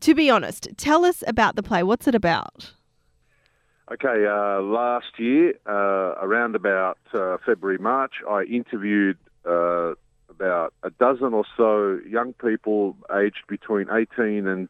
to be honest, tell us about the play. What's it about? Okay, last year, around about February, March, I interviewed about a dozen or so young people aged between 18 and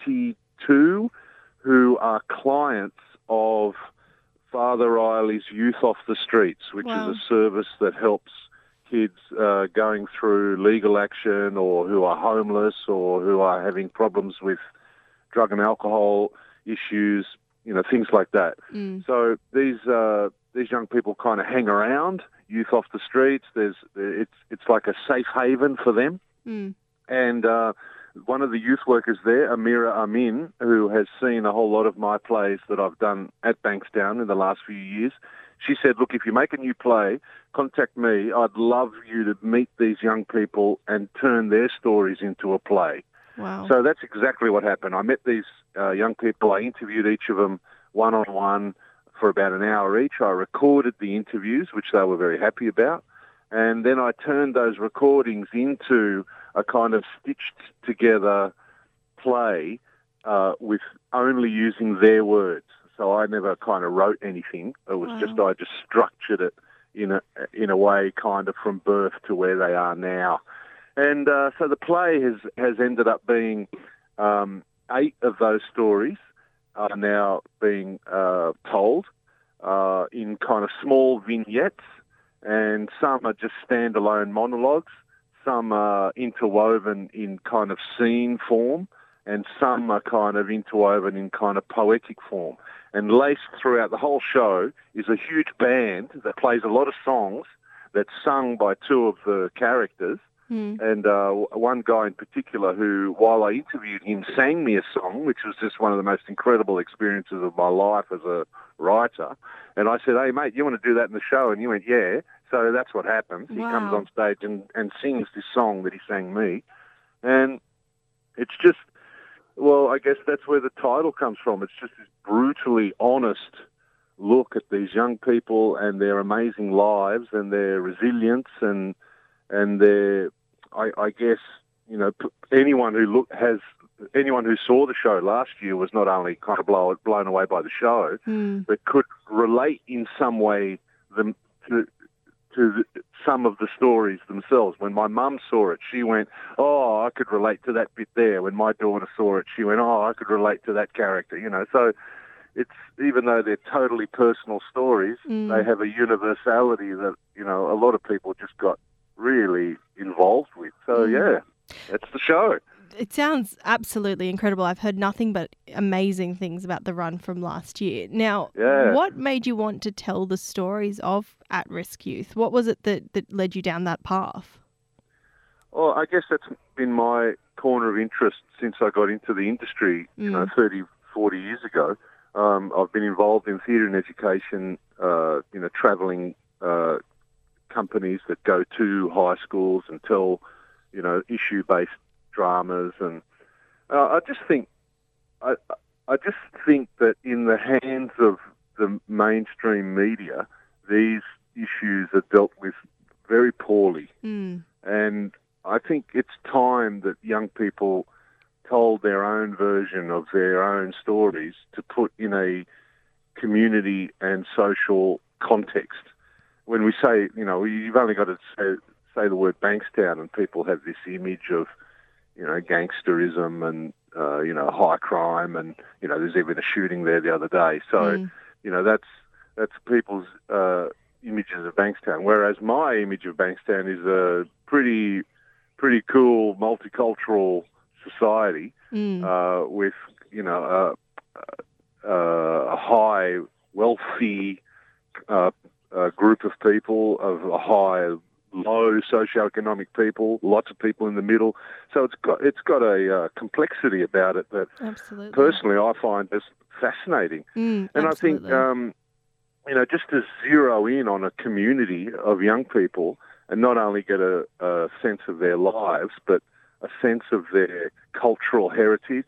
22 who are clients of Father Riley's Youth Off the Streets, which Wow. is a service that helps kids going through legal action or who are homeless or who are having problems with drug and alcohol issues, things like that. So these young people kind of hang around Youth Off the Streets. It's like a safe haven for them. And one of the youth workers there, Amira Amin, who has seen a whole lot of my plays that I've done at Bankstown in the last few years, she said, look, if you make a new play, contact me. I'd love you to meet these young people and turn their stories into a play. Wow. So that's exactly what happened. I met these young people. I interviewed each of them one-on-one for about an hour each. I recorded the interviews, which they were very happy about. And then I turned those recordings into a kind of stitched-together play with only using their words. So I never kind of wrote anything. It was I just structured it in a way kind of from birth to where they are now. And so the play has ended up being 8 of those stories are now being told in kind of small vignettes, and some are just standalone monologues, some are interwoven in kind of scene form, and some are kind of interwoven in kind of poetic form. And laced throughout the whole show is a huge band that plays a lot of songs that's sung by 2 of the characters. And one guy in particular who, while I interviewed him, sang me a song, which was just one of the most incredible experiences of my life as a writer. And I said, hey, mate, you want to do that in the show? And he went, yeah. So that's what happens. He comes on stage and sings this song that he sang me. And it's just, well, I guess that's where the title comes from. It's just this brutally honest look at these young people and their amazing lives and their resilience and their, I guess, anyone who saw the show last year was not only kind of blown away by the show, but could relate in some way to some of the stories themselves. When my mum saw it, she went, oh, I could relate to that bit there. When my daughter saw it, she went, oh, I could relate to that character, So it's, even though they're totally personal stories, they have a universality that, a lot of people just got really involved with. So, yeah, that's the show. It sounds absolutely incredible. I've heard nothing but amazing things about the run from last year. Now, What made you want to tell the stories of at-risk youth? What was it that led you down that path? Well, I guess that's been my corner of interest since I got into the industry, 30, 40 years ago. I've been involved in theatre and education, travelling companies that go to high schools and tell, issue-based dramas, and I just think that in the hands of the mainstream media, these issues are dealt with very poorly, and I think it's time that young people told their own version of their own stories to put in a community and social context. When we say, you've only got to say the word Bankstown and people have this image of, gangsterism and, high crime and, there's even a shooting there the other day. So, that's people's images of Bankstown. Whereas my image of Bankstown is a pretty cool multicultural society with, a high, wealthy group of people, of a high, low socioeconomic people, lots of people in the middle. So it's got a complexity about it that absolutely, personally I find just fascinating. And absolutely. I think, just to zero in on a community of young people and not only get a sense of their lives, but a sense of their cultural heritage.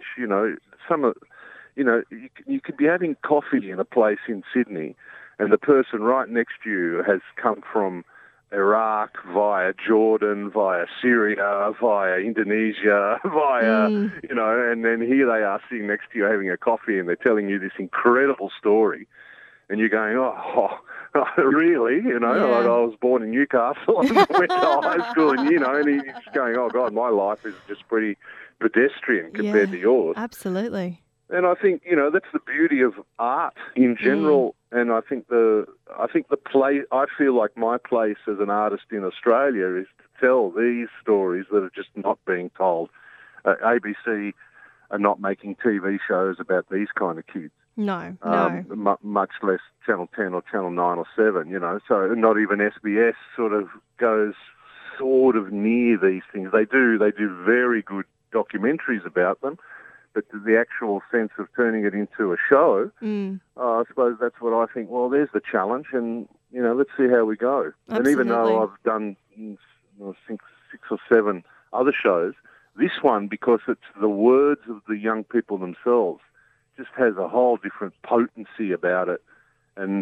You could be having coffee in a place in Sydney and the person right next to you has come from Iraq, via Jordan, via Syria, via Indonesia, via, and then here they are sitting next to you having a coffee and they're telling you this incredible story. And you're going, oh really? Like I was born in Newcastle and went to high school, and he's just going, oh God, my life is just pretty pedestrian compared to yours. Absolutely. And I think that's the beauty of art in general. And I think the play. I feel like my place as an artist in Australia is to tell these stories that are just not being told. ABC are not making TV shows about these kind of kids. No. Much less Channel 10 or Channel 9 or 7, So not even SBS sort of goes sort of near these things. They do very good documentaries about them, but the actual sense of turning it into a show, I suppose that's what I think. Well, there's the challenge, and let's see how we go. Absolutely. And even though I've done I think 6 or 7 other shows, this one, because it's the words of the young people themselves, just has a whole different potency about it. And,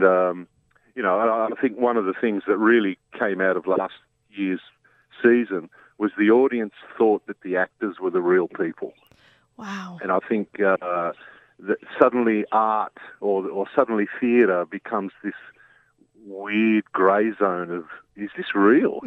I think one of the things that really came out of last year's season was the audience thought that the actors were the real people. Wow. And I think that suddenly art or suddenly theatre becomes this weird grey zone of, is this real?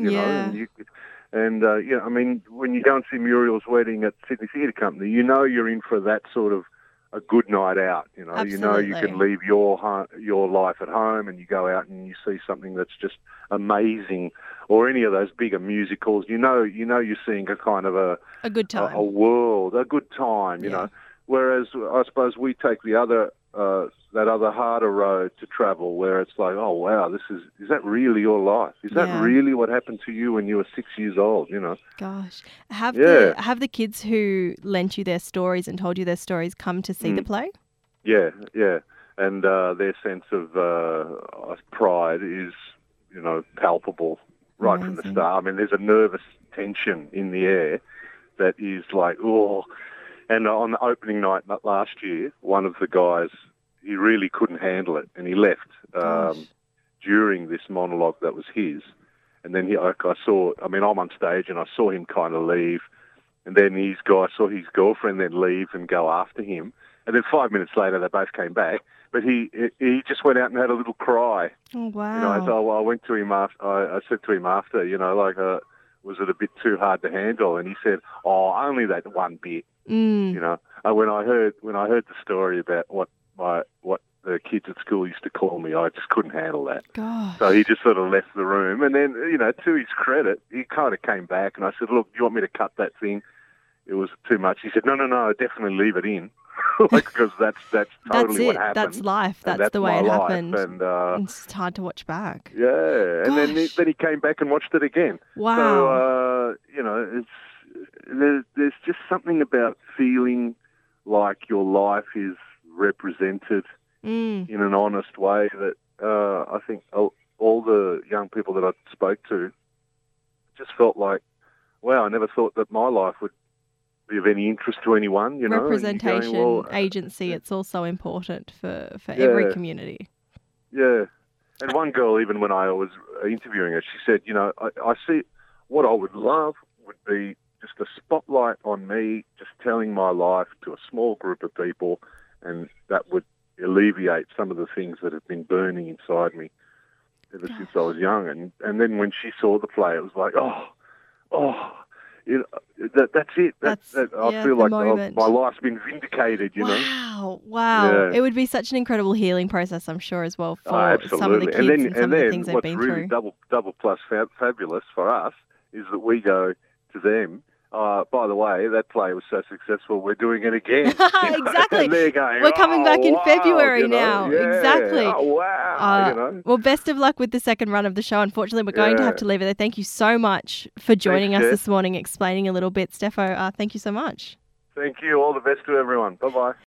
And I mean, when you go and see Muriel's Wedding at Sydney Theatre Company, you're in for that sort of a good night out. Absolutely. You can leave your life at home and you go out and you see something that's just amazing, or any of those bigger musicals. You're seeing a kind of a good time, a world, a good time. Whereas I suppose we take the other that other harder road to travel, where it's like, oh wow, is that really your life? Is that really what happened to you when you were 6 years old? Gosh, have the kids who lent you their stories and told you their stories come to see the play? Yeah, and their sense of pride is palpable right from the start. I mean, there's a nervous tension in the air that is like, oh. And on the opening night last year, one of the guys, he really couldn't handle it, and he left during this monologue that was his. And then I'm on stage, and I saw him kind of leave, and then I saw his girlfriend then leave and go after him. And then 5 minutes later, they both came back, but he just went out and had a little cry. Oh wow! I went to him after. I said to him after, was it a bit too hard to handle? And he said, oh, only that one bit. When I heard the story about what the kids at school used to call me, I just couldn't handle that. Gosh. So he just sort of left the room, and then to his credit, he kind of came back, and I said, look, do you want me to cut that thing? It was too much. He said, no, definitely leave it in. Because that's totally what happened. That's life. That's the way it happened. And it's hard to watch back. Yeah, and then he came back and watched it again. Wow. So there's just something about feeling like your life is represented in an honest way that I think all the young people that I spoke to just felt like, wow, I never thought that my life would be of any interest to anyone. Representation, agency, it's also important for every community. Yeah. And one girl, even when I was interviewing her, she said, I see what I would love would be just a spotlight on me, just telling my life to a small group of people, and that would alleviate some of the things that have been burning inside me ever since I was young. And then when she saw the play, it was like, that's it. I feel like my life's been vindicated, Wow. Yeah. It would be such an incredible healing process, I'm sure, as well, for some of the kids and some of the things they've been through. What's really double plus fabulous for us is that we go to them, by the way, that play was so successful, we're doing it again. Exactly. And they're going, we're coming back in February now. Yeah. Exactly. Oh, wow. Well, best of luck with the second run of the show. Unfortunately, we're going to have to leave it there. Thank you so much for joining us this morning, explaining a little bit. Steffo, thank you so much. Thank you. All the best to everyone. Bye-bye.